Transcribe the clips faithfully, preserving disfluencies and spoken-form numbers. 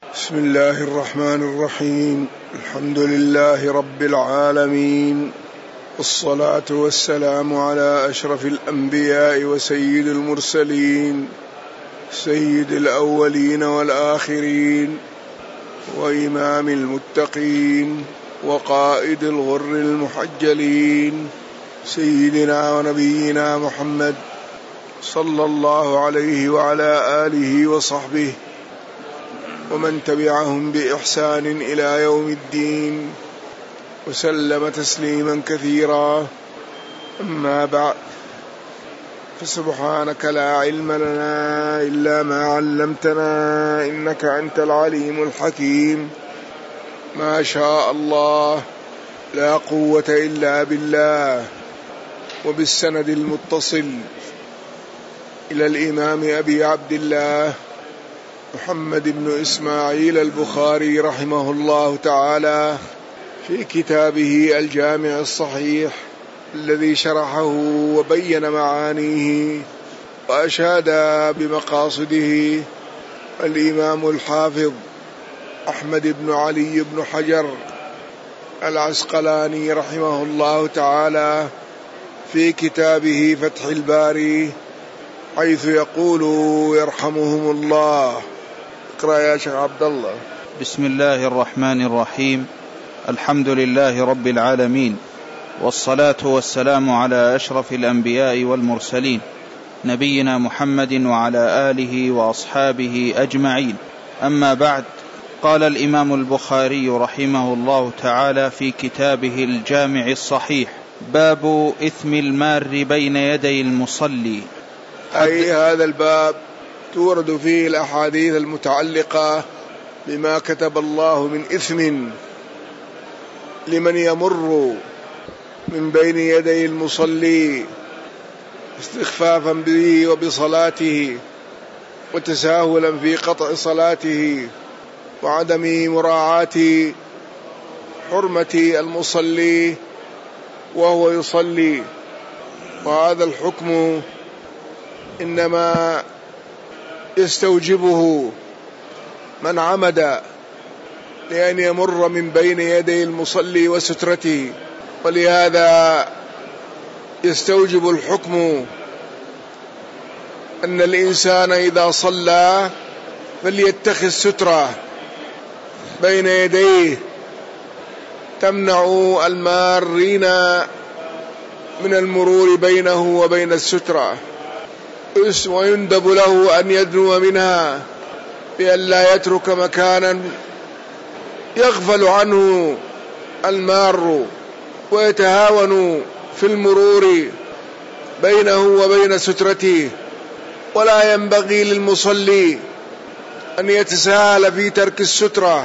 بسم الله الرحمن الرحيم. الحمد لله رب العالمين، والصلاة والسلام على أشرف الأنبياء وسيد المرسلين، سيد الأولين والآخرين، وإمام المتقين، وقائد الغر المحجلين، سيدنا ونبينا محمد صلى الله عليه وعلى آله وصحبه ومن تبعهم بإحسان إلى يوم الدين، وسلم تسليما كثيرا. أما بعد، فسبحانك لا علم لنا إلا ما علمتنا إنك أنت العليم الحكيم. ما شاء الله لا قوة إلا بالله. وبالسند المتصل إلى الإمام أبي عبد الله محمد بن إسماعيل البخاري رحمه الله تعالى في كتابه الجامع الصحيح الذي شرحه وبين معانيه وأشاد بمقاصده الإمام الحافظ أحمد بن علي بن حجر العسقلاني رحمه الله تعالى في كتابه فتح الباري، حيث يقول يرحمهم الله. اقرأ يا شيخ عبد الله. بسم الله الرحمن الرحيم. الحمد لله رب العالمين، والصلاة والسلام على أشرف الأنبياء والمرسلين، نبينا محمد وعلى آله وأصحابه أجمعين. أما بعد، قال الإمام البخاري رحمه الله تعالى في كتابه الجامع الصحيح: باب إثم المار بين يدي المصلي. أي هذا الباب تورد فيه الأحاديث المتعلقة بما كتب الله من إثم لمن يمر من بين يدي المصلي استخفافا به وبصلاته، وتساهلا في قطع صلاته، وعدم مراعاة حرمة المصلي وهو يصلي. وهذا الحكم إنما يستوجبه من عمد لأن يمر من بين يدي المصلي وسترته، ولهذا يستوجب الحكم أن الإنسان إذا صلى فليتخذ سترة بين يديه تمنع المارين من المرور بينه وبين السترة، ويندب له أن يدنو منها بأن لا يترك مكانا يغفل عنه المار ويتهاون في المرور بينه وبين سترته. ولا ينبغي للمصلي أن يتساهل في ترك السترة،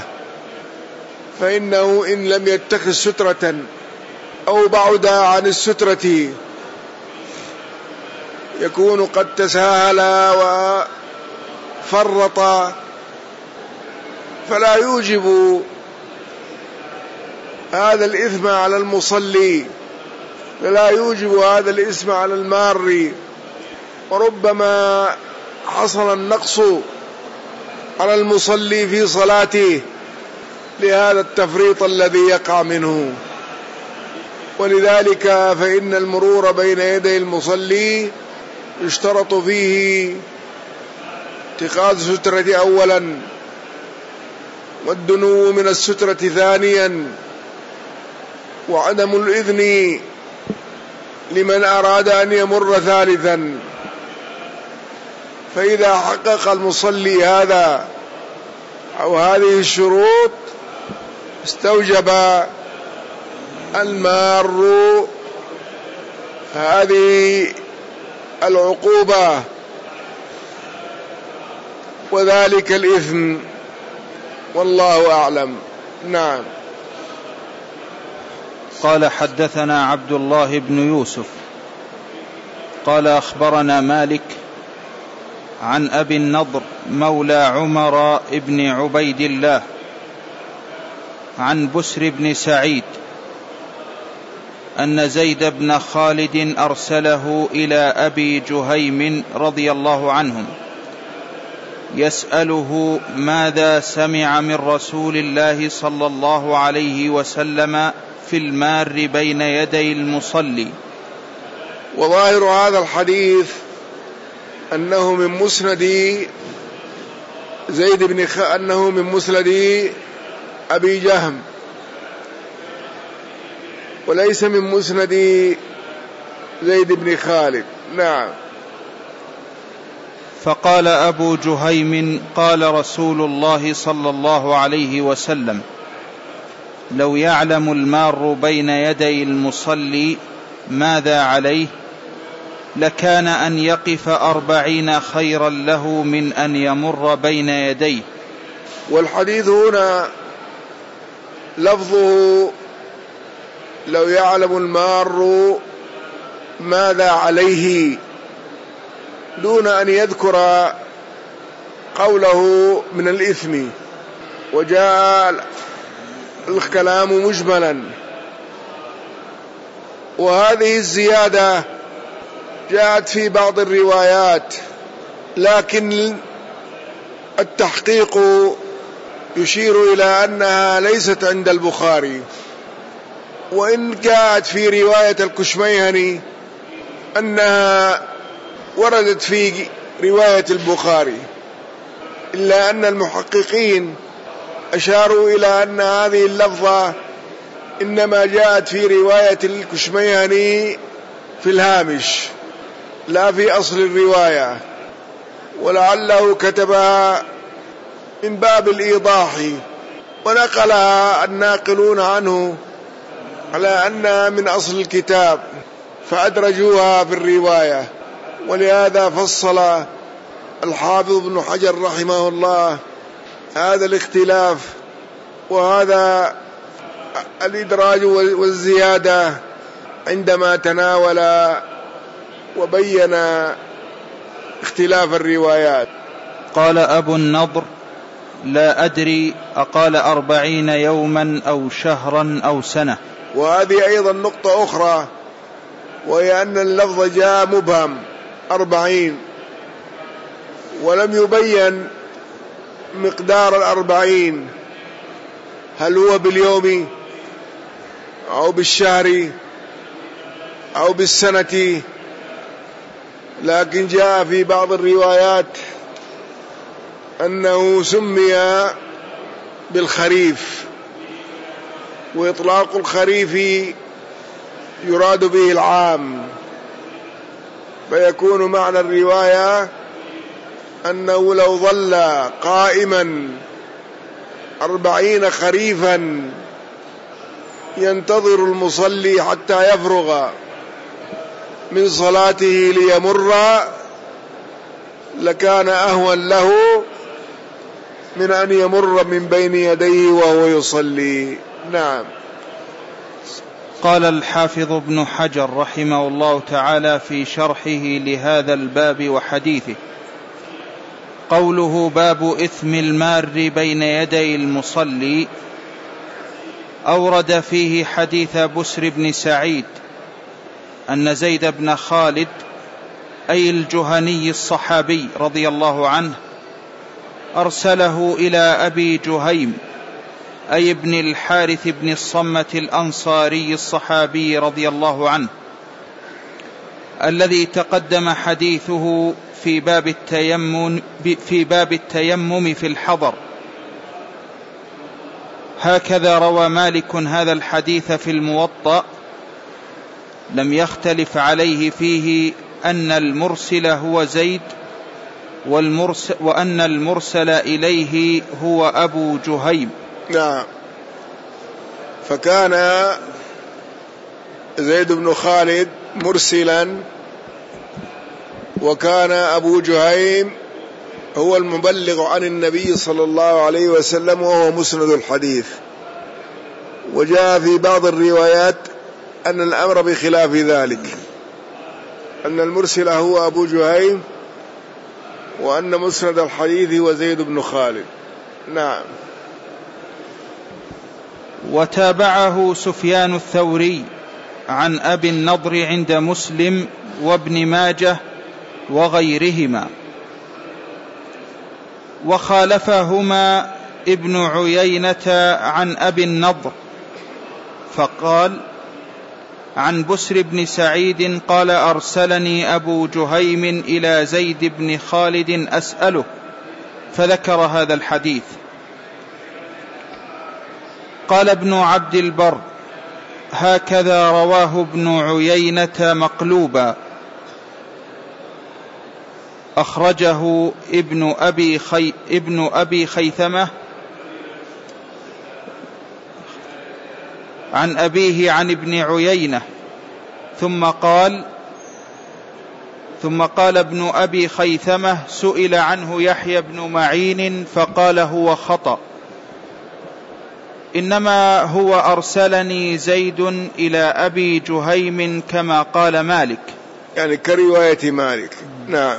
فإنه إن لم يتخذ سترة أو بعد عن السترة يكون قد تساهل وفرط، فلا يوجب هذا الإثم على المصلي، فلا يوجب هذا الإثم على المار. وربما حصل النقص على المصلي في صلاته لهذا التفريط الذي يقع منه. ولذلك فإن المرور بين يدي المصلي يشترط فيه اتخاذ سترة أولا، والدنو من السترة ثانيا، وعدم الإذن لمن أراد أن يمر ثالثا. فإذا حقق المصلي هذا أو هذه الشروط استوجب المار هذه العقوبة وذلك الإثم، والله أعلم. نعم. قال: حدثنا عبد الله بن يوسف قال: أخبرنا مالك عن أبي النضر مولى عمر بن عبيد الله عن بسر بن سعيد أن زيد بن خالد أرسله إلى أبي جهيم رضي الله عنهم يسأله ماذا سمع من رسول الله صلى الله عليه وسلم في المار بين يدي المصلي. وظاهر هذا الحديث أنه من مسند زيد بن خ... أنه من مسند أبي جهم وليس من مسند زيد بن خالد. نعم. فقال أبو جهيم قال رسول الله صلى الله عليه وسلم لو يعلم المار بين يدي المصلي ماذا عليه لكان أن يقف أربعين خيرا له من أن يمر بين يديه. والحديث هنا لفظه لو يعلم المار ماذا عليه دون أن يذكر قوله من الإثم، وجاء الكلام مجملا. وهذه الزيادة جاءت في بعض الروايات، لكن التحقيق يشير إلى أنها ليست عند البخاري، وإن جاءت في رواية الكشميهني أنها وردت في رواية البخاري، إلا أن المحققين أشاروا إلى أن هذه اللفظة إنما جاءت في رواية الكشميهني في الهامش لا في أصل الرواية، ولعله كتبها من باب الإيضاح، ونقلها الناقلون عنه على أنها من أصل الكتاب فأدرجوها في الرواية. ولهذا فصل الحافظ ابن حجر رحمه الله هذا الاختلاف وهذا الإدراج والزيادة عندما تناول وبين اختلاف الروايات. قال أبو النضر لا أدري أقال أربعين يوما أو شهرا أو سنة. وهذه أيضا نقطة أخرى، وهي أن اللفظ جاء مبهم أربعين، ولم يبين مقدار الأربعين هل هو باليوم أو بالشهر أو بالسنة، لكن جاء في بعض الروايات أنه سمي بالخريف، وإطلاق الخريف يراد به العام، فيكون معنى الرواية أنه لو ظل قائما أربعين خريفا ينتظر المصلي حتى يفرغ من صلاته ليمر لكان أهون له من أن يمر من بين يديه وهو يصلي. نعم. قال الحافظ ابن حجر رحمه الله تعالى في شرحه لهذا الباب وحديثه: قوله باب إثم المار بين يدي المصلي، أورد فيه حديث بسر بن سعيد أن زيد بن خالد أي الجهني الصحابي رضي الله عنه أرسله إلى أبي جهيم أي ابن الحارث بن الصمت الأنصاري الصحابي رضي الله عنه، الذي تقدم حديثه في باب التيمم في باب التيمم في الحضر. هكذا روى مالك هذا الحديث في الموطأ، لم يختلف عليه فيه أن المرسل هو زيد والمرسل وأن المرسل إليه هو أبو جهيم. نعم. فكان زيد بن خالد مرسلا، وكان أبو جهيم هو المبلغ عن النبي صلى الله عليه وسلم وهو مسند الحديث. وجاء في بعض الروايات أن الأمر بخلاف ذلك، أن المرسل هو أبو جهيم وأن مسند الحديث هو زيد بن خالد. نعم. وتابعه سفيان الثوري عن أبي النضر عند مسلم وابن ماجه وغيرهما. وخالفهما ابن عيينة عن أبي النضر فقال عن بسر بن سعيد قال أرسلني أبو جهيم إلى زيد بن خالد أسأله، فذكر هذا الحديث. قال ابن عبد البر هكذا رواه ابن عيينة مقلوبا، أخرجه ابن أبي, خي ابن أبي خيثمة عن أبيه عن ابن عيينة، ثم قال ثم قال ابن أبي خيثمة سئل عنه يحيى بن معين فقال هو خطأ، إنما هو أرسلني زيد إلى أبي جهيم كما قال مالك، يعني كرواية مالك. نعم.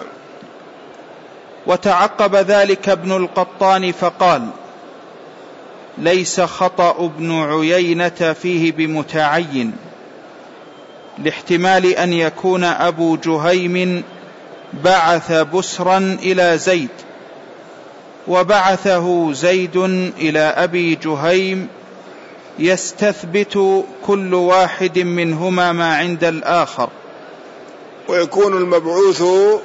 وتعقب ذلك ابن القطان فقال ليس خطأ ابن عيينة فيه بمتعين، لاحتمال أن يكون أبو جهيم بعث بسرا إلى زيد وبعثه زيد إلى أبي جهيم يستثبت كل واحد منهما ما عند الآخر، ويكون المبعوث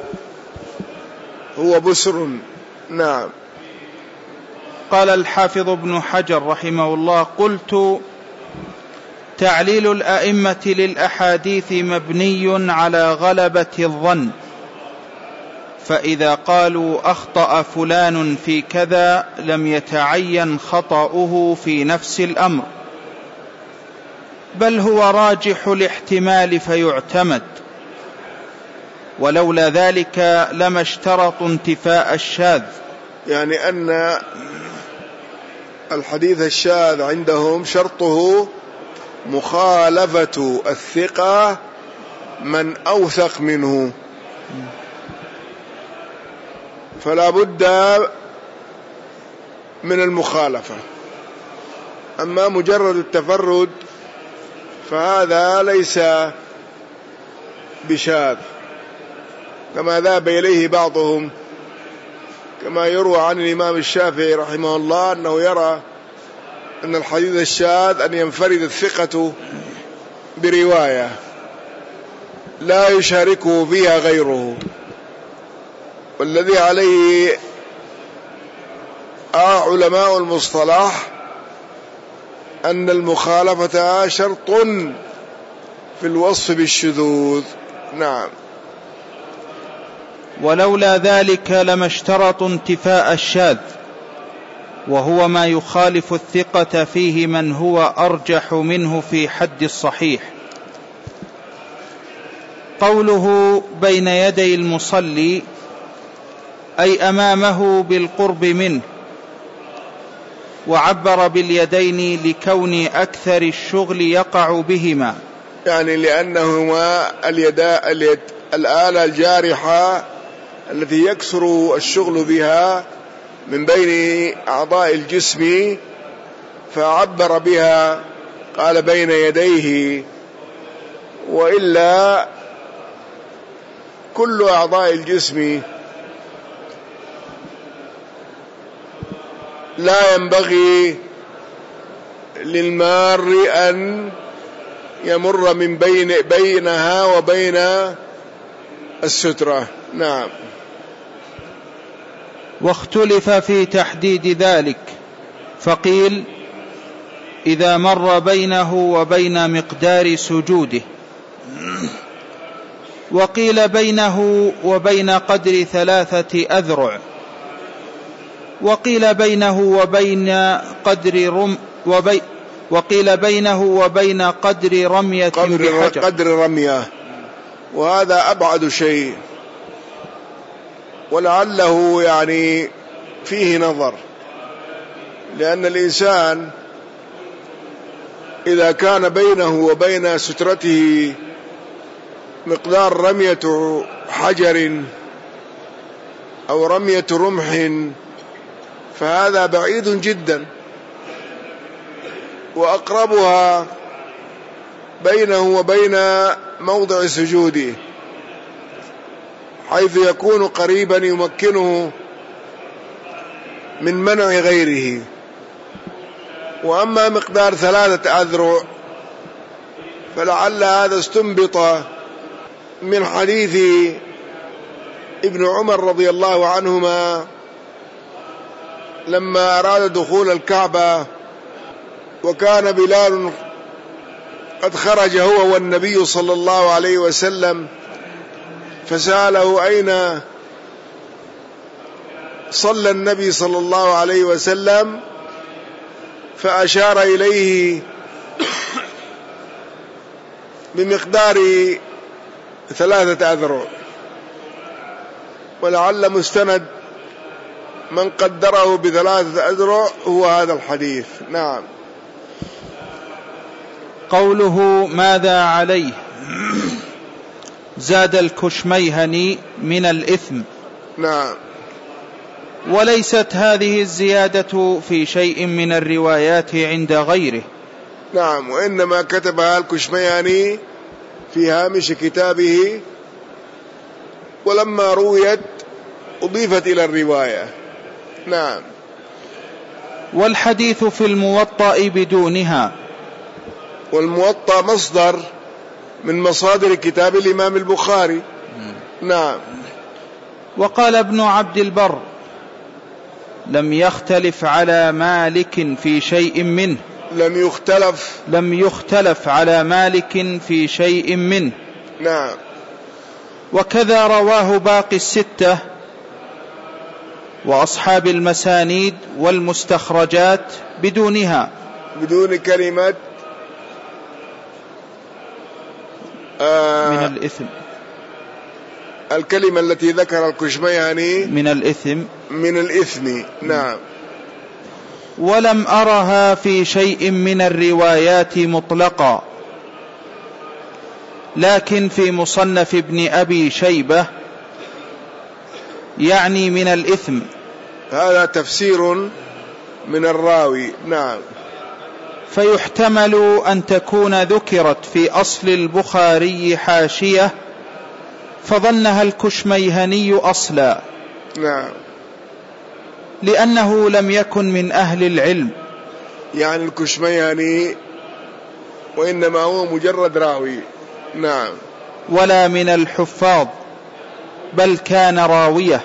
هو بسر. نعم. قال الحافظ ابن حجر رحمه الله قلت تعليل الأئمة للأحاديث مبني على غلبة الظن، فإذا قالوا أخطأ فلان في كذا لم يتعين خطأه في نفس الأمر، بل هو راجح الاحتمال فيعتمد، ولولا ذلك لما اشترطوا انتفاء الشاذ. يعني أن الحديث الشاذ عندهم شرطه مخالفة الثقة من أوثق منه، فلا بد من المخالفة. أما مجرد التفرد فهذا ليس بشاذ كما ذهب إليه بعضهم، كما يروى عن الإمام الشافعي رحمه الله أنه يرى أن الحديث الشاذ أن ينفرد الثقة برواية لا يشاركه فيها غيره، والذي عليه علماء المصطلح أن المخالفة شرط في الوصف بالشذوذ. نعم. ولولا ذلك لما اشترطوا انتفاء الشاذ، وهو ما يخالف الثقة فيه من هو أرجح منه في حد الصحيح. قوله بين يدي المصلي أي أمامه بالقرب منه، وعبر باليدين لكون أكثر الشغل يقع بهما، يعني لأنهما اليدا اليد الآلة الجارحة التي يكثر الشغل بها من بين أعضاء الجسم، فعبر بها قال بين يديه، وإلا كل أعضاء الجسم لا ينبغي للمار أن يمر من بين بينها وبين السترة. نعم. واختلف في تحديد ذلك، فقيل إذا مر بينه وبين مقدار سجوده، وقيل بينه وبين قدر ثلاثة أذرع، وقيل بينه وبين قدر رم وبي وقيل بينه وبين قدر رمية بحجر، قدر رمية، وهذا أبعد شيء، ولعله يعني فيه نظر، لأن الإنسان إذا كان بينه وبين سترته مقدار رمية حجر أو رمية رمح فهذا بعيد جدا، وأقربها بينه وبين موضع سجوده، حيث يكون قريبا يمكنه من منع غيره. وأما مقدار ثلاثة أذرع فلعل هذا استنبط من حديث ابن عمر رضي الله عنهما لما أراد دخول الكعبة وكان بلال قد خرج هو والنبي صلى الله عليه وسلم، فسأله أين صلى النبي صلى الله عليه وسلم، فأشار إليه بمقدار ثلاثة أذرع، ولعل مستند من قدره بثلاثة أذرع هو هذا الحديث. نعم. قوله ماذا عليه؟ زاد الكشميهني من الإثم. نعم. وليست هذه الزيادة في شيء من الروايات عند غيره. نعم، وإنما كتبها الكشميهني في هامش كتابه، ولما رويت أضيفت إلى الرواية. نعم. والحديث في الموطأ بدونها. والموطأ مصدر من مصادر كتاب الإمام البخاري. نعم. وقال ابن عبد البر لم يختلف على مالك في شيء منه. لم يختلف لم يختلف على مالك في شيء منه. نعم. وكذا رواه باقي الستة وأصحاب المسانيد والمستخرجات بدونها، بدون كلمة آه من الإثم. الكلمة التي ذكر الكشميهني من الإثم من الإثم. نعم. ولم أرها في شيء من الروايات مطلقا، لكن في مصنف ابن أبي شيبة يعني من الإثم. هذا تفسير من الراوي. نعم. فيحتمل أن تكون ذكرت في أصل البخاري حاشية فظنها الكشميهني أصلا. نعم. لأنه لم يكن من أهل العلم، يعني الكشميهني وإنما هو مجرد راوي. نعم. ولا من الحفاظ، بل كان راوية.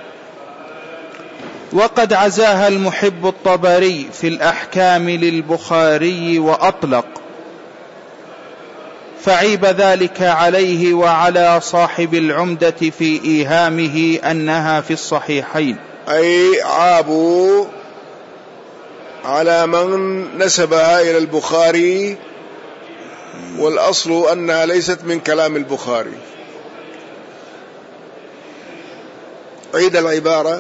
وقد عزاها المحب الطبري في الأحكام للبخاري وأطلق، فعيب ذلك عليه وعلى صاحب العمدة في إيهامه أنها في الصحيحين. أي عابوا على من نسبها إلى البخاري، والأصل أنها ليست من كلام البخاري. عيد العبارة.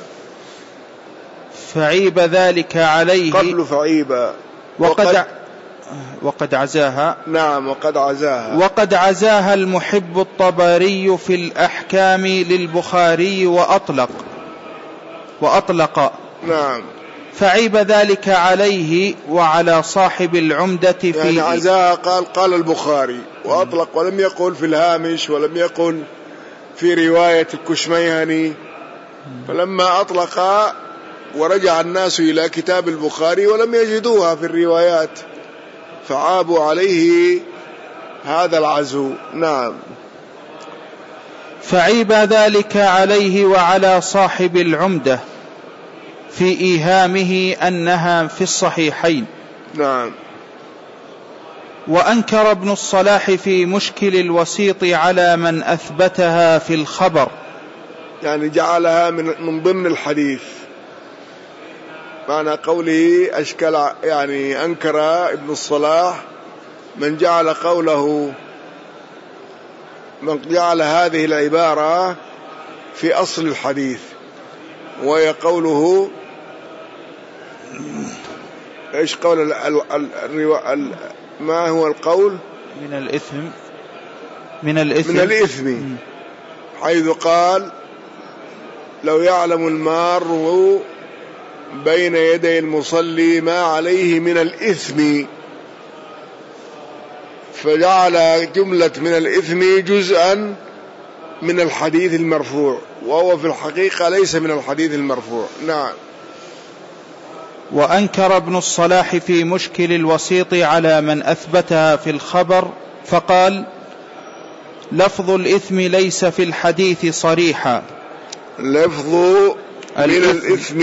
فعيب ذلك عليه قبل فعيب وقد, وقد, وقد عزاها. نعم. وقد عزاها وقد عزاها المحب الطبري في الأحكام للبخاري وأطلق وأطلق نعم. فعيب ذلك عليه وعلى صاحب العمدة في يعني عزاها قال قال البخاري وأطلق، ولم يقل في الهامش، ولم يقل في رواية الكشميهني. فلما أطلق ورجع الناس إلى كتاب البخاري ولم يجدوها في الروايات، فعابوا عليه هذا العزو. نعم. فعيب ذلك عليه وعلى صاحب العمدة في إيهامه أنها في الصحيحين. نعم. وأنكر ابن الصلاح في مشكل الوسيط على من أثبتها في الخبر، يعني جعلها من, من ضمن الحديث. معنى قوله أشكل، يعني أنكر ابن الصلاح من جعل قوله من جعل هذه العبارة في أصل الحديث، وهي قوله إيش قول ال ال ال ما هو القول من الإثم من الإثم من الإثم حيث قال لو يعلم المار بين يدي المصلي ما عليه من الإثم، فجعل جملة من الإثم جزءا من الحديث المرفوع، وهو في الحقيقة ليس من الحديث المرفوع. نعم. وأنكر ابن الصلاح في مشكل الوسيط على من أثبتها في الخبر فقال: لفظ الإثم ليس في الحديث صريحا. لفظ من الإثم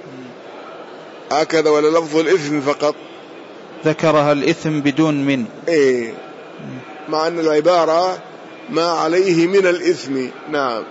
هكذا ولا لفظ الإثم فقط؟ ذكرها الإثم بدون من. إيه، مع أن العبارة ما عليه من الإثم. نعم.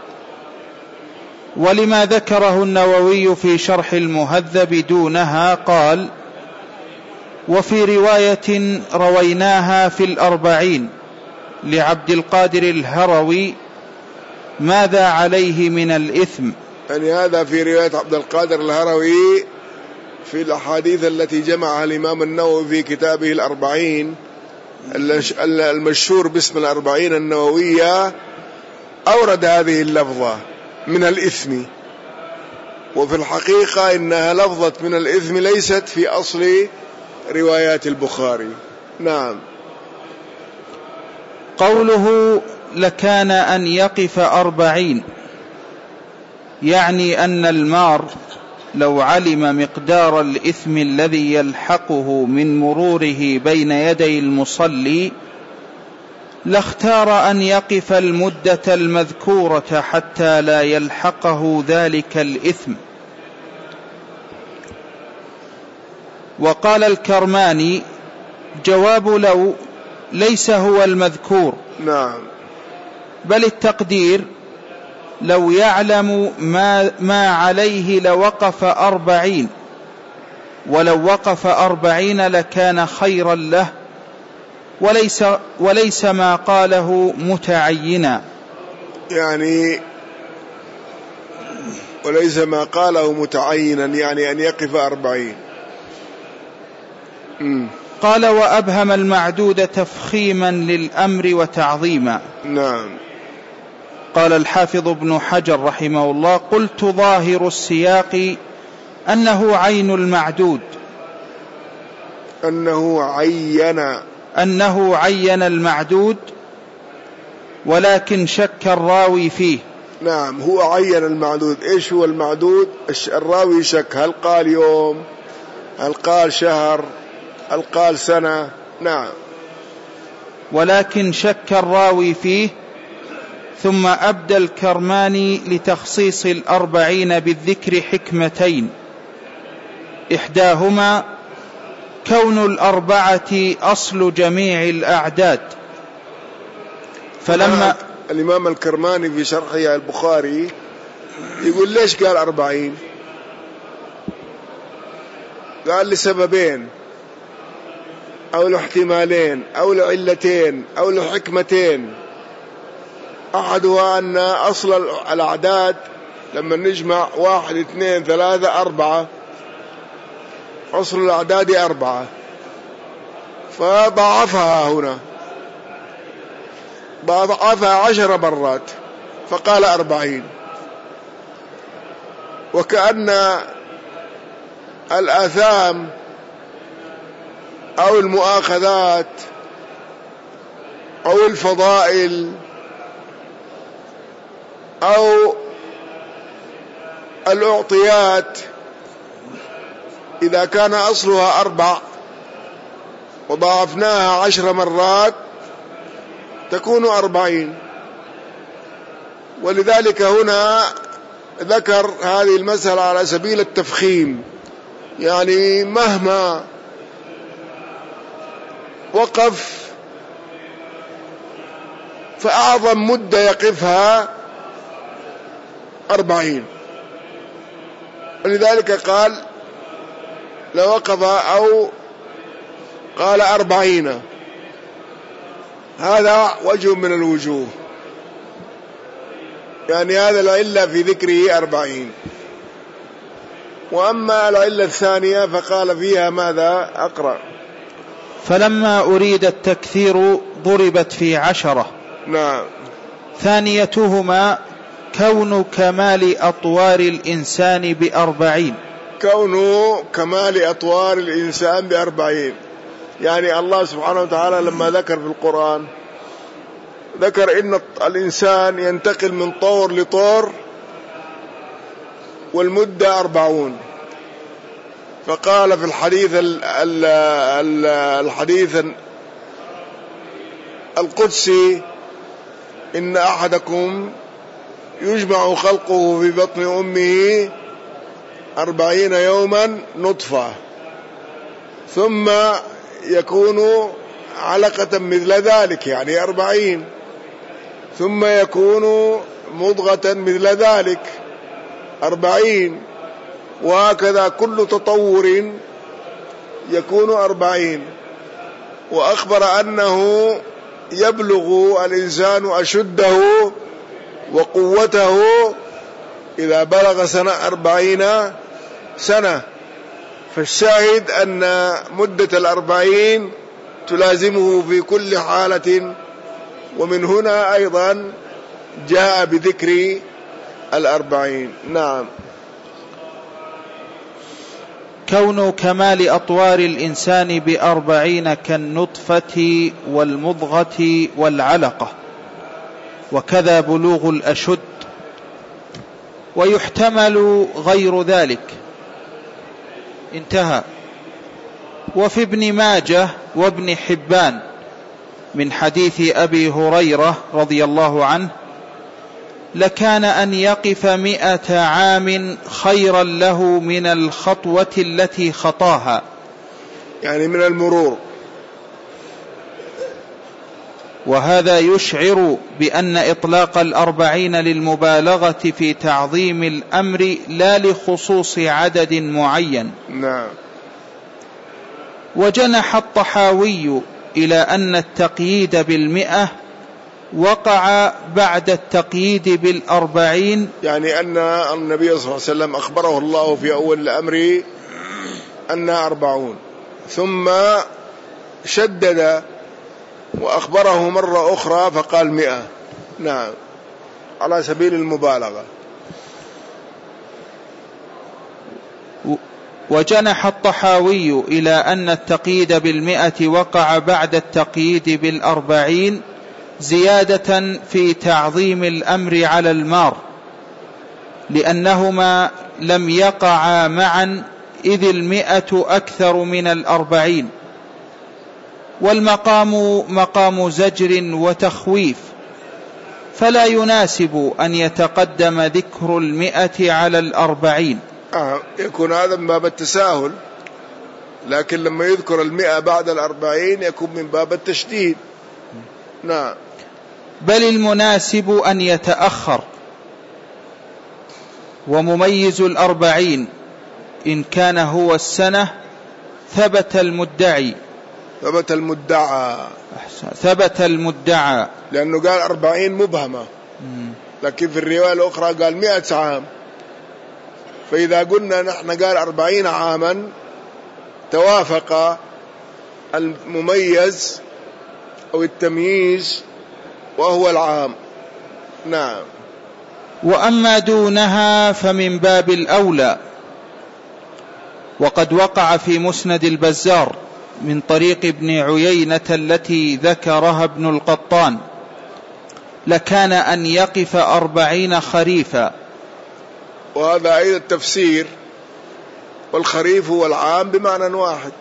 ولما ذكره النووي في شرح المهذب دونها قال: وفي رواية رويناها في الأربعين لعبد القادر الهروي: ماذا عليه من الإثم؟ يعني هذا في رواية عبد القادر الهروي في الأحاديث التي جمعها الإمام النووي في كتابه الأربعين المشهور باسم الأربعين النووية، أورد هذه اللفظة من الإثم، وفي الحقيقة إنها لفظة من الإثم ليست في أصل روايات البخاري. نعم. قوله لكان أن يقف أربعين، يعني أن المار لو علم مقدار الإثم الذي يلحقه من مروره بين يدي المصلي لاختار أن يقف المدة المذكورة حتى لا يلحقه ذلك الإثم. وقال الكرماني: جواب لو ليس هو المذكور. نعم. بل التقدير: لو يعلم ما, ما عليه لوقف أربعين، ولو وقف أربعين لكان خيرا له، وليس, وليس ما قاله متعينا. يعني وليس ما قاله متعينا يعني أن يقف أربعين. م. قال: وأبهم المعدود تفخيما للأمر وتعظيما. نعم. قال الحافظ ابن حجر رحمه الله: قلت ظاهر السياق أنه عين المعدود، أنه عين أنه عين المعدود، ولكن شك الراوي فيه. نعم، هو عين المعدود. إيش هو المعدود؟ الراوي شك، هل قال يوم، هل قال شهر، هل قال سنة. نعم. ولكن شك الراوي فيه. ثم أبدى الكرماني لتخصيص الأربعين بالذكر حكمتين: إحداهما كون الأربعة أصل جميع الأعداد. فلما الإمام الكرماني في شرحه البخاري يقول: ليش قال أربعين؟ قال لسببين أو لاحتمالين أو لعلتين أو لحكمتين. أحدها أن أصل الأعداد لما نجمع واحد اثنين ثلاثة أربعة، أصل الأعداد أربعة، فضاعفها هنا، ضاعفها عشر مرات فقال أربعين. وكأن الآثام أو المؤاخذات أو الفضائل أو الأعطيات إذا كان أصلها أربع وضاعفناها عشر مرات تكون أربعين. ولذلك هنا ذكر هذه المسألة على سبيل التفخيم، يعني مهما وقف فأعظم مدة يقفها أربعين. ولذلك قال لو وقف أو قال أربعين. هذا وجه من الوجوه، يعني هذا العلة في ذكره أربعين. وأما العلة الثانية فقال فيها ماذا؟ أقرأ: فلما أريد التكثير ضربت في عشرة. نعم. ثانيتهما كون كمال أطوار الإنسان بأربعين، كون كمال أطوار الإنسان بأربعين، يعني الله سبحانه وتعالى لما ذكر في القرآن ذكر إن الإنسان ينتقل من طور لطور والمدة أربعون، فقال في الحديث ال ال ال الحديث القدسي: إن أحدكم يجمع خلقه في بطن أمه أربعين يوما نطفة، ثم يكون علقة مثل ذلك، يعني أربعين، ثم يكون مضغة مثل ذلك أربعين، وهكذا كل تطور يكون أربعين. وأخبر أنه يبلغ الإنسان أشده وقوته إذا بلغ سنة أربعين سنة. فالشاهد أن مدة الأربعين تلازمه في كل حالة، ومن هنا أيضا جاء بذكر الأربعين. نعم. كون كمال أطوار الإنسان بأربعين كالنطفة والمضغة والعلقة، وكذا بلوغ الأشد، ويحتمل غير ذلك. انتهى. وفي ابن ماجه وابن حبان من حديث أبي هريرة رضي الله عنه: لكان أن يقف مئة عام خيرا له من الخطوة التي خطاها، يعني من المرور. وهذا يشعر بأن إطلاق الأربعين للمبالغة في تعظيم الأمر لا لخصوص عدد معين. نعم. وجنح الطحاوي إلى أن التقييد بالمئة وقع بعد التقييد بالأربعين، يعني أن النبي صلى الله عليه وسلم أخبره الله في أول الأمر أنها أربعون، ثم شدد وأخبره مرة أخرى فقال مئة. نعم، على سبيل المبالغة. وجنح الطحاوي إلى أن التقييد بالمئة وقع بعد التقييد بالأربعين زيادة في تعظيم الأمر على المار، لأنهما لم يقعا معا، إذ المئة أكثر من الأربعين، والمقام مقام زجر وتخويف، فلا يناسب أن يتقدم ذكر المئة على الأربعين. آه يكون هذا من باب التساهل، لكن لما يذكر المئة بعد الأربعين يكون من باب التشديد. نعم. بل المناسب أن يتأخر. ومميز الأربعين إن كان هو السنة ثبت المدعي ثبت المدعى ثبت المدعى لأنه قال أربعين مبهمة، لكن في الرواية الأخرى قال مئة عام. فإذا قلنا نحن قال أربعين عاما توافق المميز أو التمييز وهو العام. نعم. وأما دونها فمن باب الأولى. وقد وقع في مسند البزار من طريق ابن عيينة التي ذكرها ابن القطان: لكان أن يقف أربعين خريفا. وهذا أيضا التفسير، والخريف والعام بمعنى واحد.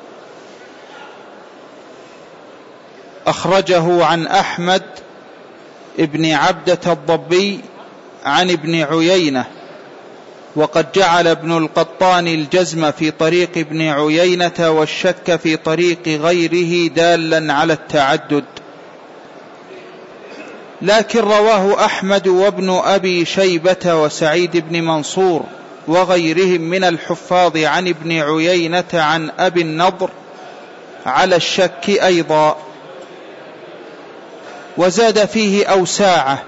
أخرجه عن أحمد ابن عبدة الضبي عن ابن عيينة. وقد جعل ابن القطان الجزم في طريق ابن عيينة والشك في طريق غيره دالا على التعدد، لكن رواه أحمد وابن أبي شيبة وسعيد بن منصور وغيرهم من الحفاظ عن ابن عيينة عن أبي النضر على الشك أيضا، وزاد فيه أو ساعة،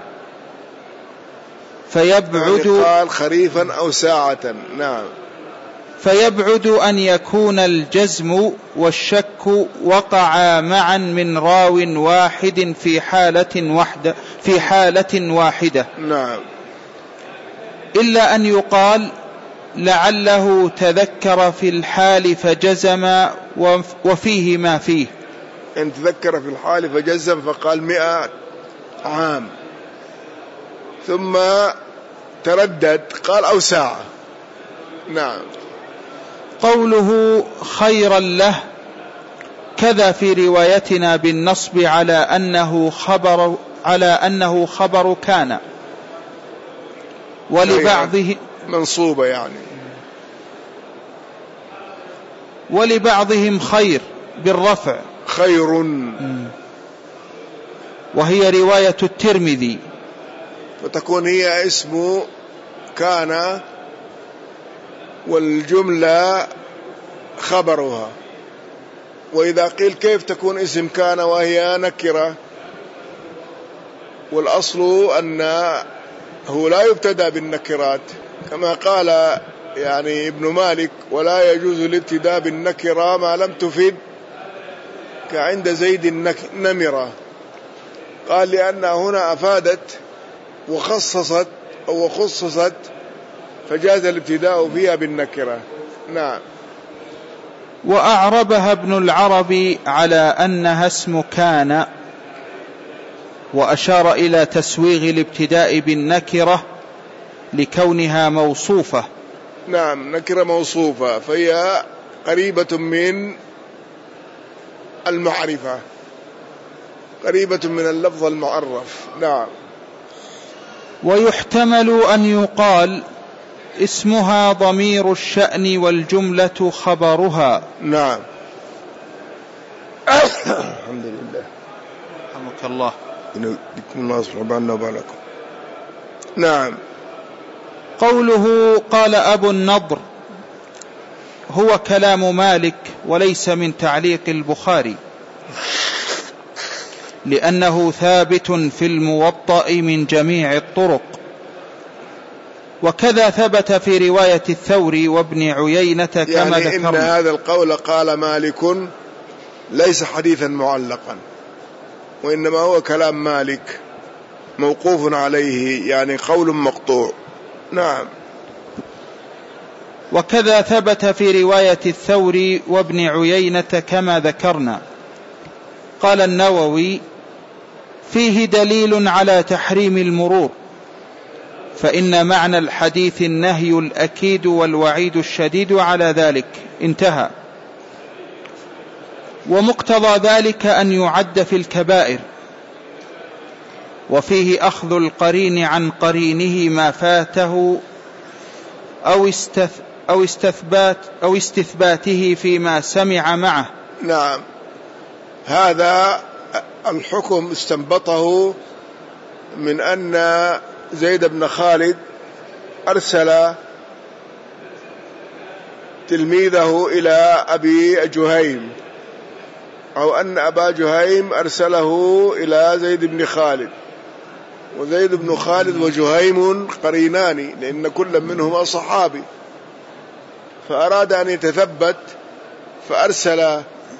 فيبعد قال خريفا أو ساعة. نعم. فيبعد أن يكون الجزم والشك وقعا معا من راو واحد في حالة واحدة في حالة واحدة. نعم. إلا أن يقال لعله تذكر في الحال فجزم وفيه ما فيه. إن تذكر في الحال فجزم فقال مئة عام، ثم تردد قال أو ساعة. نعم. قوله خيرا له كذا في روايتنا بالنصب على أنه خبر على أنه خبر كان، ولبعضه منصوبة يعني، ولبعضهم خير بالرفع خير، وهي رواية الترمذي، وتكون هي اسم كان والجملة خبرها. وإذا قيل كيف تكون اسم كان وهي نكرة؟ والأصل أنه لا يبتدأ بالنكرات، كما قال يعني ابن مالك: ولا يجوز الابتداء بالنكرة ما لم تفد كعند زيد النمرة. قال لأن هنا أفادت وخصصت أو خصصت فجاز الابتداء فيها بالنكرة. نعم. وأعربها ابن العربي على أنها اسم كان، وأشار إلى تسويغ الابتداء بالنكرة لكونها موصوفة. نعم، نكرة موصوفة، فهي قريبة من المعرفة، قريبة من اللفظ المعرف. نعم. ويحتمل أن يقال اسمها ضمير الشأن والجملة خبرها. نعم. الحمد لله. رحمك الله. بكم الله سبحانه عنا وبعلكم. نعم. قوله قال أبو النضر هو كلام مالك وليس من تعليق البخاري، لأنه ثابت في الموطأ من جميع الطرق، وكذا ثبت في رواية الثوري وابن عيينة كما يعني ذكرنا. إن هذا القول قال مالك ليس حديثا معلقا، وإنما هو كلام مالك موقوف عليه، يعني قول مقطوع. نعم. وكذا ثبت في رواية الثوري وابن عيينة كما ذكرنا. قال النووي: فيه دليل على تحريم المرور، فإن معنى الحديث النهي الأكيد والوعيد الشديد على ذلك. انتهى. ومقتضى ذلك أن يعد في الكبائر، وفيه أخذ القرين عن قرينه ما فاته أو, استث أو, استثبات أو استثباته فيما سمع معه. نعم. هذا الحكم استنبطه من أن زيد بن خالد أرسل تلميذه إلى أبي جهيم، أو أن أبا جهيم أرسله إلى زيد بن خالد، وزيد بن خالد وجهيم قرينان لأن كل منهما صحابي، فأراد أن يتثبت فأرسل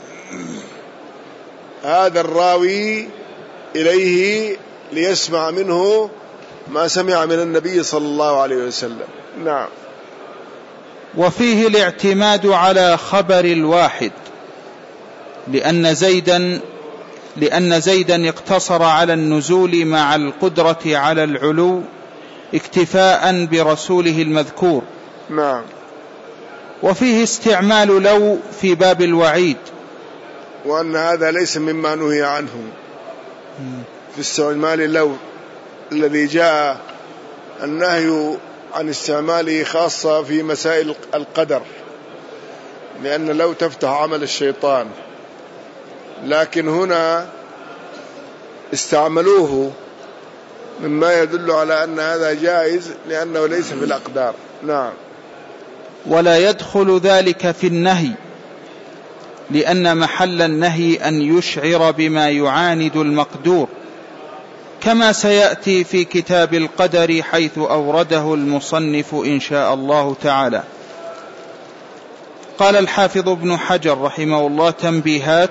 هذا الراوي إليه ليسمع منه ما سمع من النبي صلى الله عليه وسلم. نعم. وفيه الاعتماد على خبر الواحد، لأن زيدا لأن زيدا اقتصر على النزول مع القدرة على العلو اكتفاء برسوله المذكور. نعم. وفيه استعمال لو في باب الوعيد، وأن هذا ليس مما نهي عنه في استعمال لو، الذي جاء النهي عن استعماله خاصة في مسائل القدر، لأن لو تفتح عمل الشيطان، لكن هنا استعملوه مما يدل على أن هذا جائز لأنه ليس في الأقدار. نعم. ولا يدخل ذلك في النهي، لأن محل النهي أن يشعر بما يعاند المقدور، كما سيأتي في كتاب القدر حيث أورده المصنف إن شاء الله تعالى. قال الحافظ ابن حجر رحمه الله: تنبيهات.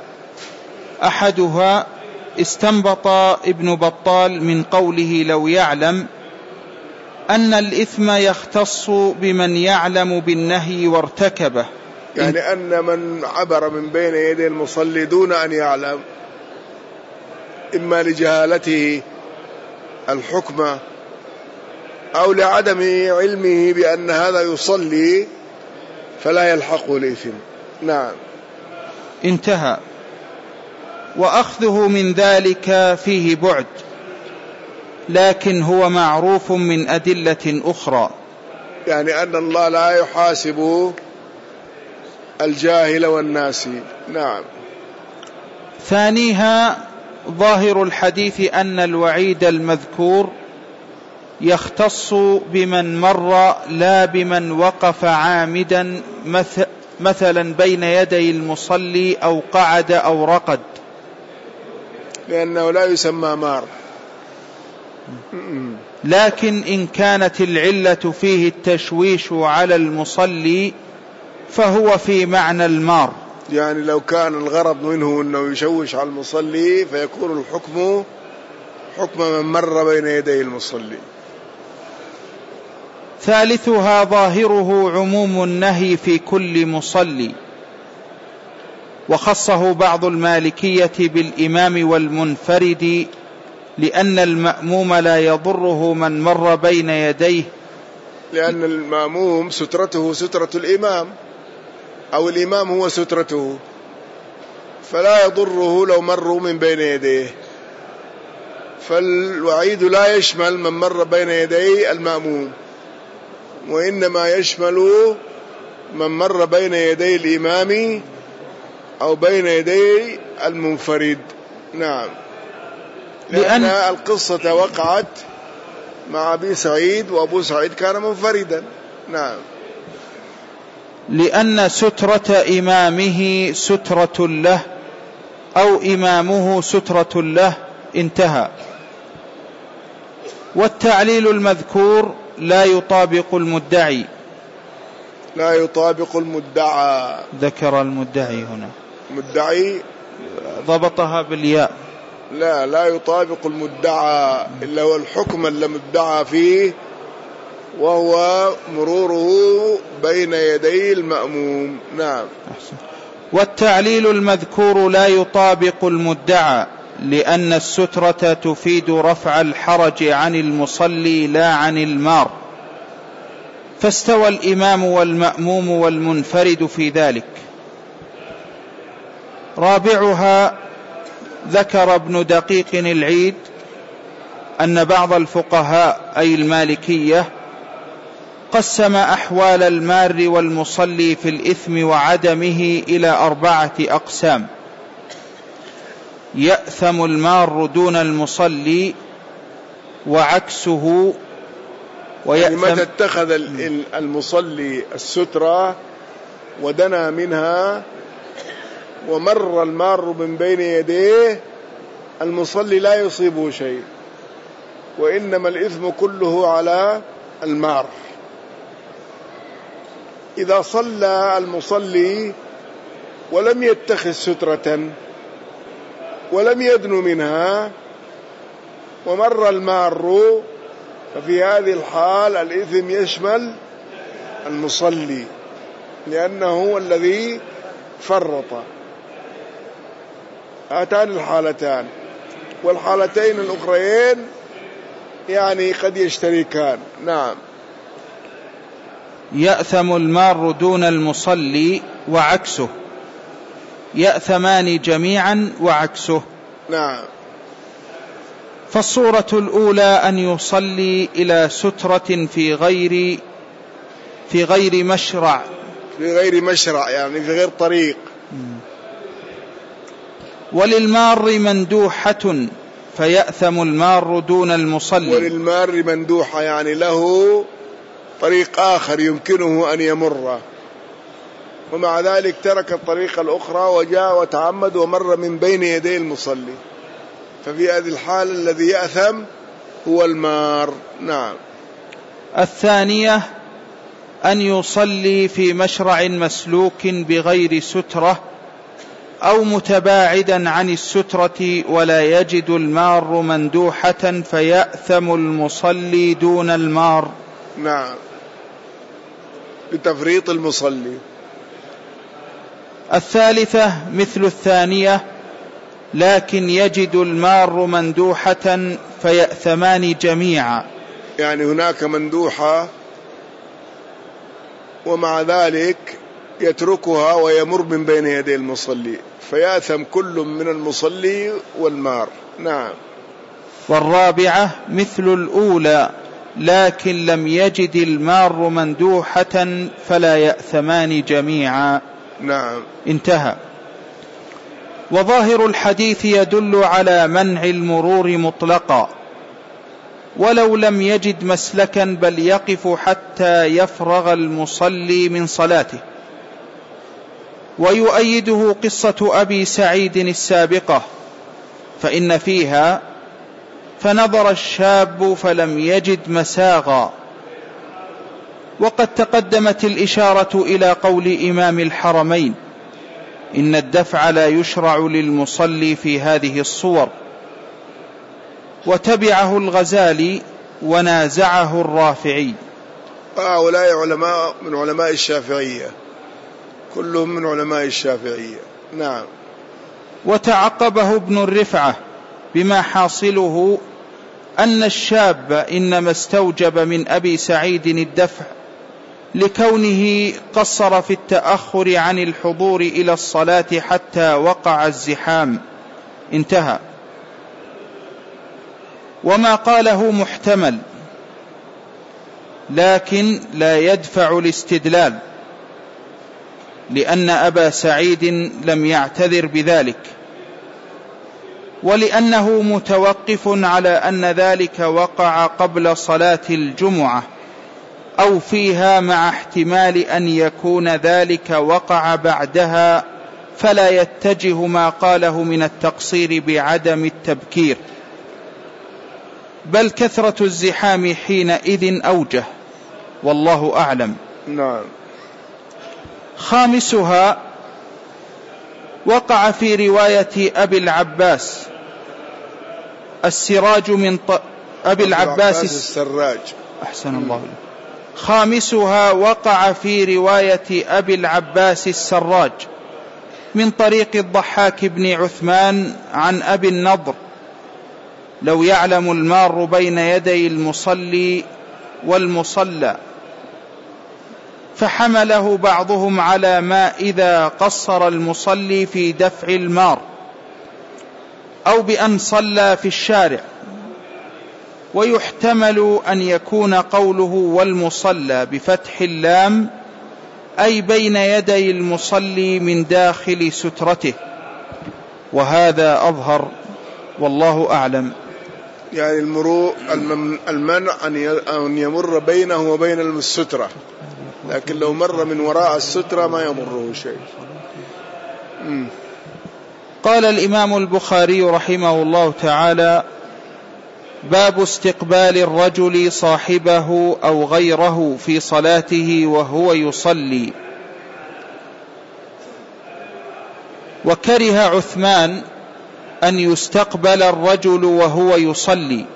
أحدها استنبط ابن بطال من قوله لو يعلم أن الإثم يختص بمن يعلم بالنهي وارتكبه، يعني أن من عبر من بين يدي المصلي دون أن يعلم، إما لجهالته الحكم أو لعدم علمه بأن هذا يصلي، فلا يلحقه الإثم. نعم. انتهى. وأخذه من ذلك فيه بعد، لكن هو معروف من أدلة أخرى، يعني أن الله لا يحاسب الجاهل والناسي. نعم. ثانيها ظاهر الحديث أن الوعيد المذكور يختص بمن مر لا بمن وقف عامدا مثلا بين يدي المصلي أو قعد أو رقد، لأنه لا يسمى مار. لكن إن كانت العلة فيه التشويش على المصلي فهو في معنى المار، يعني لو كان الغرض منه أنه يشوش على المصلي فيكون الحكم حكم من مر بين يدي المصلي. ثالثها ظاهره عموم النهي في كل مصلي، وخصه بعض المالكية بالإمام والمنفرد، لأن المأموم لا يضره من مر بين يديه، لأن المأموم سترته سترة الإمام، أو الإمام هو سترته، فلا يضره لو مروا من بين يديه. فالوعيد لا يشمل من مر بين يدي المأموم، وإنما يشمل من مر بين يدي الإمام أو بين يدي المنفرد. نعم. لأن, لأن القصة وقعت مع أبي سعيد، وأبو سعيد كان منفردا. نعم. لأن سترة إمامه سترة له أو إمامه سترة له. انتهى. والتعليل المذكور لا يطابق المدعي. لا يطابق المدعى. ذكر المدعي هنا. مدعي ضبطها بالياء. لا لا يطابق المدعى إلا هو الحكم المدعى فيه، وهو مروره بين يدي المأموم. نعم. أحسن. والتعليل المذكور لا يطابق المدعى، لأن السترة تفيد رفع الحرج عن المصلي لا عن المار، فاستوى الإمام والمأموم والمنفرد في ذلك. رابعها ذكر ابن دقيق العيد أن بعض الفقهاء أي المالكية قسم أحوال المار والمصلي في الإثم وعدمه إلى أربعة أقسام: يأثم المار دون المصلي وعكسه، ويأثم يعني متى اتخذ المصلي السترة ودنا منها ومر المار من بين يديه، المصلي لا يصيبه شيء، وإنما الإثم كله على المار. إذا صلى المصلي ولم يتخذ سترة ولم يدن منها ومر المار، ففي هذه الحال الإثم يشمل المصلي، لأنه هو الذي فرط. هاتان الحالتان، والحالتين الأخرين يعني قد يشتركان. نعم. يأثم المار دون المصلي وعكسه، يأثمان جميعا وعكسه. نعم. فالصورة الأولى أن يصلي إلى سترة في غير في غير مشرع في غير مشرع يعني في غير طريق. وللمار مندوحة فيأثم المار دون المصلي. وللمار مندوحة يعني له طريق آخر يمكنه أن يمر، ومع ذلك ترك الطريق الأخرى وجاء وتعمد ومر من بين يدي المصلي، ففي هذه الحالة الذي يأثم هو المار. نعم. الثانية أن يصلي في مشرع مسلوك بغير سترة أو متباعدا عن السترة ولا يجد المار مندوحة فيأثم المصلي دون المار. نعم، بتفريط المصلي. الثالثة مثل الثانية، لكن يجد المار مندوحة فيأثمان جميعا. يعني هناك مندوحة ومع ذلك يتركها ويمر من بين يدي المصلي، فيأثم كل من المصلي والمار. نعم. والرابعة مثل الأولى لكن لم يجد المار مندوحة فلا يأثمان جميعا. نعم. انتهى. وظاهر الحديث يدل على منع المرور مطلقا ولو لم يجد مسلكا، بل يقف حتى يفرغ المصلي من صلاته. ويؤيده قصة أبي سعيد السابقة، فإن فيها: فنظر الشاب فلم يجد مساغا. وقد تقدمت الإشارة إلى قول إمام الحرمين: إن الدفع لا يشرع للمصلي في هذه الصور. وتبعه الغزالي ونازعه الرافعي. هؤلاء علماء من علماء الشافعية، كلهم من علماء الشافعية. نعم. وتعقبه ابن الرفعة بما حاصله أن الشاب إنما استوجب من أبي سعيد الدفع لكونه قصر في التأخر عن الحضور إلى الصلاة حتى وقع الزحام. انتهى. وما قاله محتمل، لكن لا يدفع الاستدلال، لأن أبا سعيد لم يعتذر بذلك، ولأنه متوقف على أن ذلك وقع قبل صلاة الجمعة أو فيها، مع احتمال أن يكون ذلك وقع بعدها، فلا يتجه ما قاله من التقصير بعدم التبكير، بل كثرة الزحام حينئذ أوجه، والله أعلم. نعم. خامسها: وقع في رواية أبي العباس السراج من ط... أبي العباس السراج. أحسن الله. خامسها: وقع في رواية أبي العباس السراج من طريق الضحاك بن عثمان عن أبي النضر: لو يعلم المار بين يدي المصلي والمصلى. فحمله بعضهم على ما إذا قصر المصلي في دفع المار، أو بأن صلى في الشارع. ويحتمل أن يكون قوله والمصلى بفتح اللام أي بين يدي المصلي من داخل سترته، وهذا أظهر، والله أعلم. يعني المرو المنع أن يمر بينه وبين السترة، لكن لو مر من وراء السترة ما يضره شيء. م. قال الإمام البخاري رحمه الله تعالى: باب استقبال الرجل صاحبه أو غيره في صلاته وهو يصلي. وكره عثمان أن يستقبل الرجل وهو يصلي،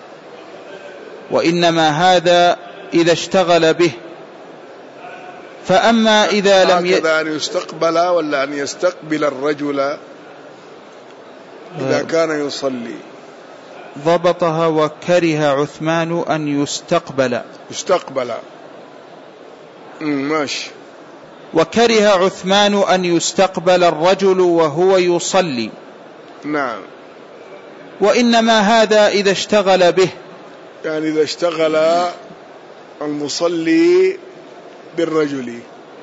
وإنما هذا إذا اشتغل به. فأما إذا لم ي... هكذا أن يستقبل ولا أن يستقبل الرجل إذا كان يصلي؟ ضبطها: وكره عثمان أن يستقبل. يستقبل. ماشي. وكره عثمان أن يستقبل الرجل وهو يصلي. نعم. وإنما هذا إذا اشتغل به، يعني إذا اشتغل المصلي بالرجل،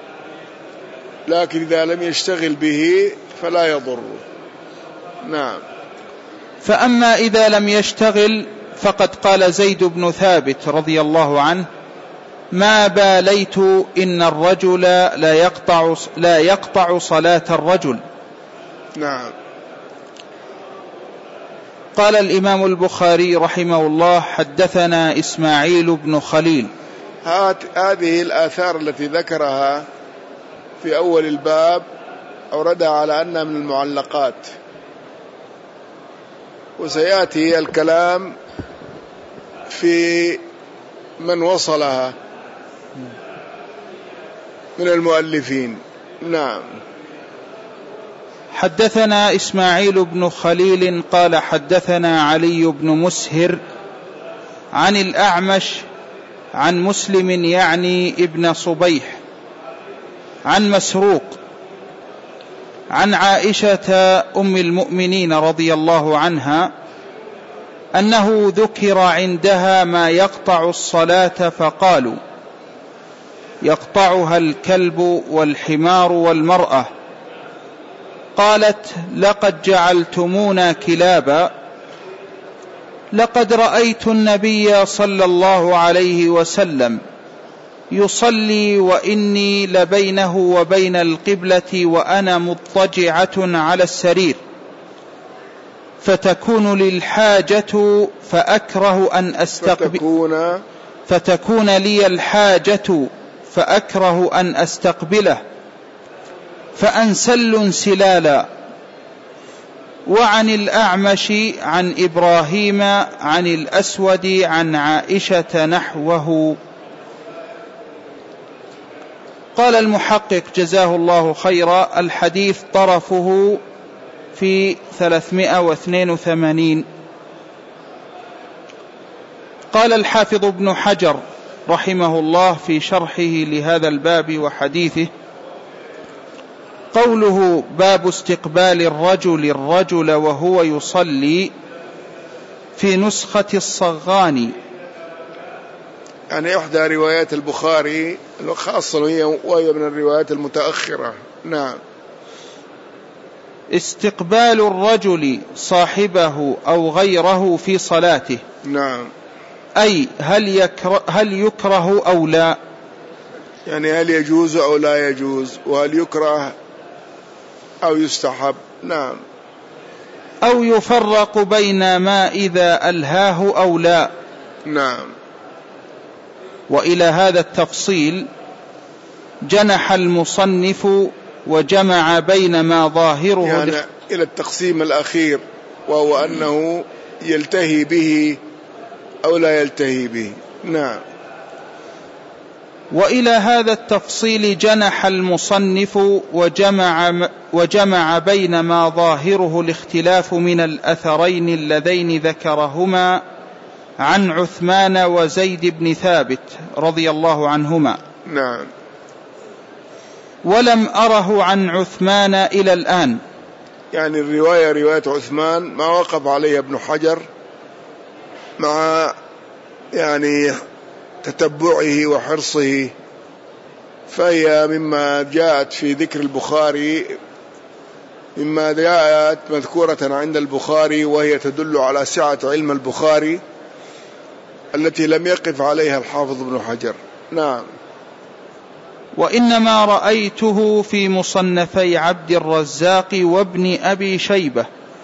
لكن إذا لم يشتغل به فلا يضر. نعم. فأما إذا لم يشتغل فقد قال زيد بن ثابت رضي الله عنه: ما باليت إن الرجل لا يقطع, لا يقطع صلاة الرجل. نعم. قال الإمام البخاري رحمه الله: حدثنا إسماعيل بن خليل. هذه الآثار التي ذكرها في أول الباب أوردها على أنها من المعلقات، وسيأتي الكلام في من وصلها من المؤلفين. نعم. حدثنا إسماعيل بن خليل قال حدثنا علي بن مسهر عن الأعمش عن مسلم يعني ابن صبيح عن مسروق عن عائشة أم المؤمنين رضي الله عنها أنه ذكر عندها ما يقطع الصلاة فقالوا: يقطعها الكلب والحمار والمرأة. قالت: لقد جعلتمونا كلابا. لقد رأيت النبي صلى الله عليه وسلم يصلي وإني لبينه وبين القبلة وأنا مضطجعة على السرير، فتكون للحاجة فأكره أن أستقبل فتكون, فتكون لي الحاجة فأكره أن أستقبله فأنسل انسلالا. وعن الأعمش عن إبراهيم عن الأسود عن عائشة نحوه. قال المحقق جزاه الله خيرا: الحديث طرفه في ثلاثمائة واثنين وثمانين. قال الحافظ ابن حجر رحمه الله في شرحه لهذا الباب وحديثه: قوله باب استقبال الرجل الرجل وهو يصلي في نسخة الصغاني، يعني إحدى روايات البخاري خاصة وهي من الروايات المتأخرة. نعم. استقبال الرجل صاحبه أو غيره في صلاته. نعم. أي هل يكره, هل يكره أو لا، يعني هل يجوز أو لا يجوز، وهل يكره أو يستحب. نعم. أو يفرق بين ما إذا ألهاه أو لا. نعم. وإلى هذا التفصيل جنح المصنف وجمع بين ما ظاهره يعني إلى التقسيم الأخير، وهو أنه يلتهي به أو لا يلتهي به. نعم. وإلى هذا التفصيل جنح المصنف وجمع, وجمع بين ما ظاهره الاختلاف من الأثرين اللذين ذكرهما عن عثمان وزيد بن ثابت رضي الله عنهما. نعم. ولم أره عن عثمان إلى الآن. يعني الرواية رواية عثمان ما وقف عليها ابن حجر مع يعني تتبعه وحرصه، فهي مما جاءت في ذكر البخاري، مما جاءت مذكورة عند البخاري، وهي تدل على سعة علم البخاري التي لم يقف عليها الحافظ ابن حجر. نعم. وإنما رأيته في مصنفي عبد الرزاق وابن أبي شيبة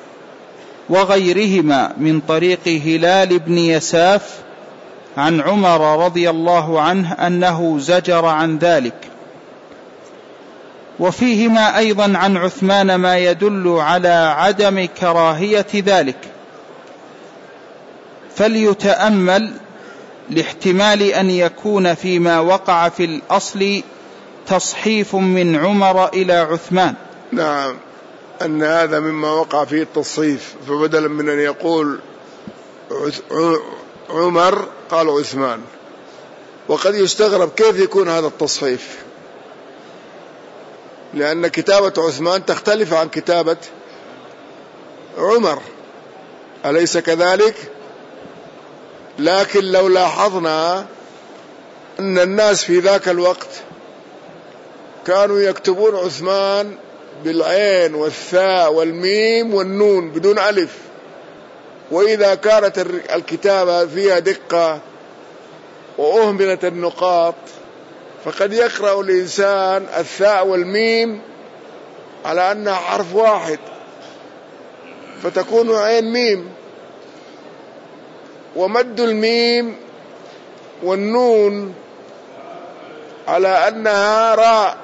وغيرهما من طريق هلال بن يساف عن عمر رضي الله عنه أنه زجر عن ذلك، وفيهما أيضا عن عثمان ما يدل على عدم كراهية ذلك، فليتأمل لاحتمال أن يكون فيما وقع في الأصل تصحيف من عمر إلى عثمان. نعم، أن هذا مما وقع فيه التصحيف، فبدلا من أن يقول عمر قال عثمان. وقد يستغرب كيف يكون هذا التصحيف، لأن كتابة عثمان تختلف عن كتابة عمر، أليس كذلك؟ لكن لو لاحظنا أن الناس في ذاك الوقت كانوا يكتبون عثمان بالعين والثاء والميم والنون بدون ألف، وإذا كانت الكتابة فيها دقة وأهملت النقاط فقد يقرأ الإنسان الثاء والميم على أنها حرف واحد، فتكون عين ميم، ومد الميم والنون على أنها راء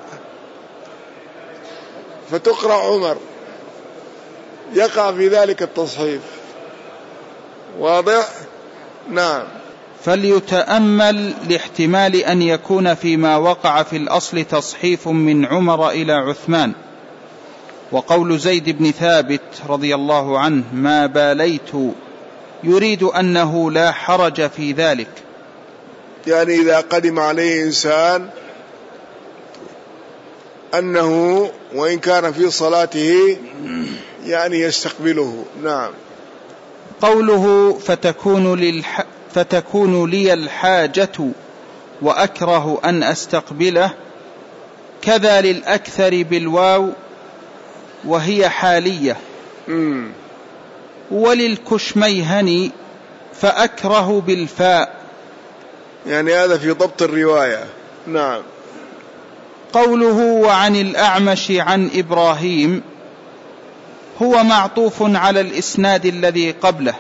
فتقرأ عمر، يقع في ذلك التصحيف. واضح؟ نعم. فليتأمل لاحتمال أن يكون فيما وقع في الأصل تصحيف من عمر إلى عثمان. وقول زيد بن ثابت رضي الله عنه ما باليت يريد أنه لا حرج في ذلك، يعني إذا قدم عليه إنسان أنه وإن كان في صلاته يعني يستقبله. نعم. قوله فتكون, للح فتكون لي الحاجة وأكره أن أستقبله، كذا للأكثر بالواو وهي حالية. م. وللكشميهني فأكره بالفاء، يعني هذا في ضبط الرواية. نعم. قوله وعن الأعمش عن إبراهيم هو معطوف على الإسناد الذي قبله،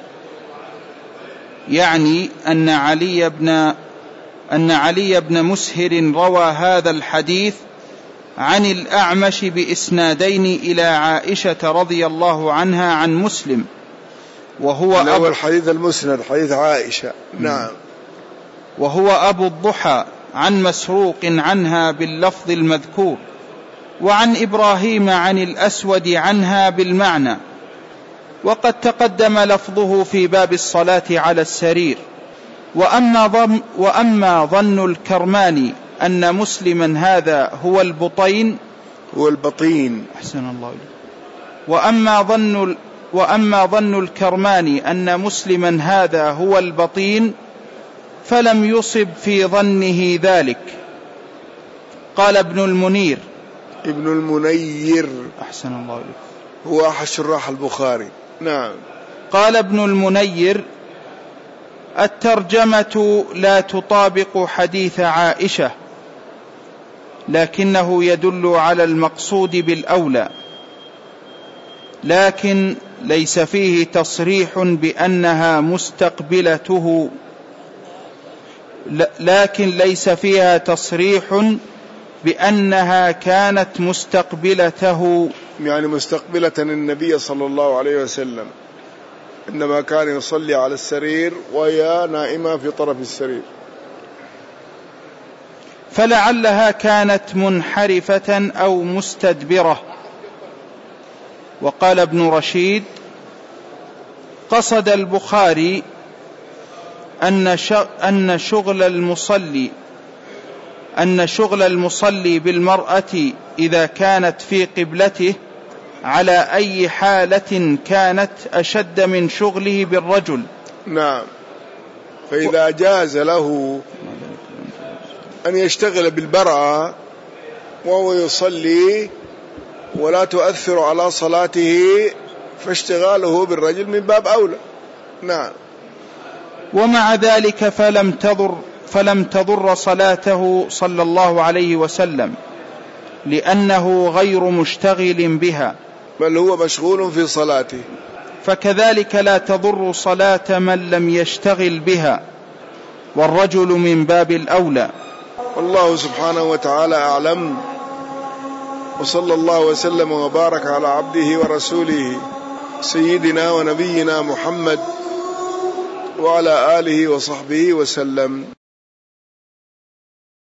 يعني أن علي بن أن علي بن مسهر روى هذا الحديث عن الأعمش بإسنادين إلى عائشة رضي الله عنها عن مسلم، وهو أبو الحديث المسند حديث عائشة. نعم. وهو أبو الضحى عن مسروق عنها باللفظ المذكور، وعن إبراهيم عن الأسود عنها بالمعنى، وقد تقدم لفظه في باب الصلاة على السرير. وأما ظن, وأما ظن الكرماني أن مسلما هذا هو البطين هو البطين أحسن الله إليه. وأما ظن وأما ظن الكرماني أن مسلما هذا هو البطين فلم يصب في ظنه ذلك. قال ابن المنير ابن المنير أحسن الله إليه هو أحد شراح البخاري. نعم. قال ابن المنير الترجمة لا تطابق حديث عائشة، لكنه يدل على المقصود بالأولى، لكن ليس فيه تصريح بأنها مستقبلته لكن ليس فيها تصريح بأنها كانت مستقبلته، يعني مستقبلة النبي صلى الله عليه وسلم، إنما كان يصلي على السرير وهي نائمة في طرف السرير، فلعلها كانت منحرفة أو مستدبرة. وقال ابن رشيد قصد البخاري أن شغل المصلي أن شغل المصلي بالمرأة إذا كانت في قبلته على أي حالة كانت أشد من شغله بالرجل. نعم. فإذا جاز له أن يشتغل بالمرأة وهو يصلي ولا تؤثر على صلاته فاشتغاله بالرجل من باب أولى. نعم. ومع ذلك فلم تضر فلم تضر صلاته صلى الله عليه وسلم، لأنه غير مشتغل بها، بل هو مشغول في صلاته. فكذلك لا تضر صلاة من لم يشتغل بها، والرجل من باب الأولى. والله سبحانه وتعالى أعلم، وصلى الله وسلم وبارك على عبده ورسوله سيدنا ونبينا محمد وعلى آله وصحبه وسلم.